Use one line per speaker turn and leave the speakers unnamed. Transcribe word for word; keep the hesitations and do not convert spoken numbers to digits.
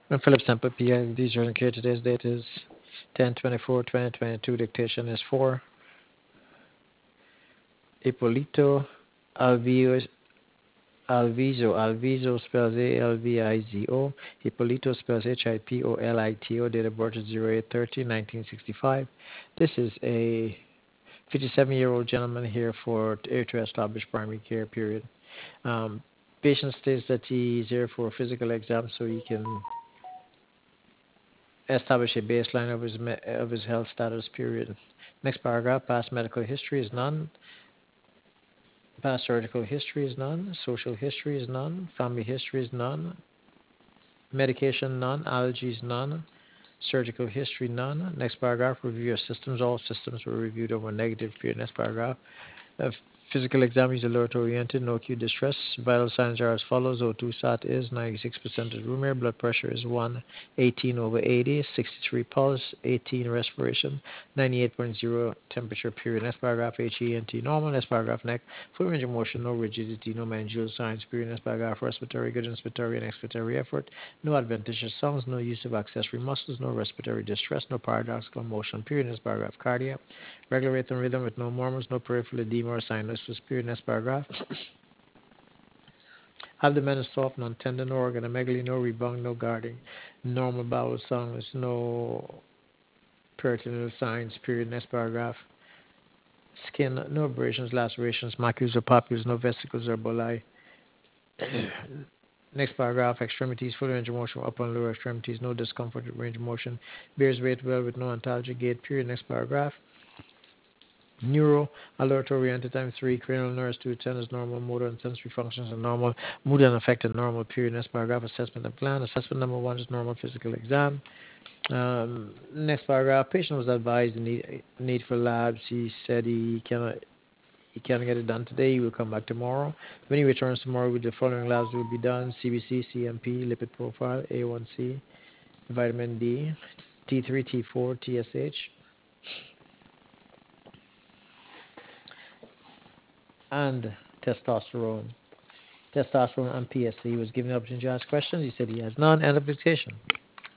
I'm Philip Sample, P I. These are here. Today's date is ten twenty-four twenty twenty-two. Dictation is for Ippolito Alviso. Alviso. Alviso spells A L V I Z O. Ippolito spells H I P O L I T O. Date of birth is zero eight thirty nineteen sixty-five. This is a fifty-seven-year-old gentleman here for here to establish primary care, period. Um, patient states that he is here for a physical exam so he can establish a baseline of his me- of his health status, period. Next paragraph, past medical history is none, past surgical history is none, social history is none, family history is none, medication none, allergies none, surgical history none. Next paragraph, review your systems. All systems were reviewed over negative, period. Next paragraph, uh, physical exam is alert oriented, no acute distress. Vital signs are as follows: O two sat is ninety-six percent is room air, blood pressure is one eighteen over eighty, sixty-three pulse, eighteen respiration, ninety-eight point zero temperature, period. Next paragraph, H E N T normal. Next paragraph, neck, full range of motion, no rigidity, no meningeal signs, period. Next paragraph, respiratory, good inspiratory and expiratory effort, no adventitious sounds, no use of accessory muscles, no respiratory distress, no paradoxical motion, period. Next paragraph, cardiac. Regular rate and rhythm with no murmurs, no peripheral edema or sinus. Period. Next paragraph. Abdomen is soft, non-tender, no organomegaly, no rebound, no guarding, normal bowel sounds, no peritoneal signs. Period. Next paragraph. Skin, no abrasions, lacerations, macules or papules, no vesicles or bulli. Next paragraph. Extremities, full range of motion, upper and lower extremities, no discomfort with range of motion. Bears weight well with no antalgic gait. Period. Next paragraph. Neuro, alert oriented times three, cranial nerves two ten is normal, motor and sensory functions are normal, mood and affected normal, period. Next paragraph, assessment of gland. Assessment number one is normal physical exam. Um, next paragraph, patient was advised the need, need for labs. He said he cannot he can't get it done today. He will come back tomorrow. When he returns tomorrow, with the following labs will be done: C B C, C M P, lipid profile, A one C, vitamin D, T three, T four, T S H, and testosterone. Testosterone and P S C. He was given the opportunity to ask questions. He said he has none. End of dictation.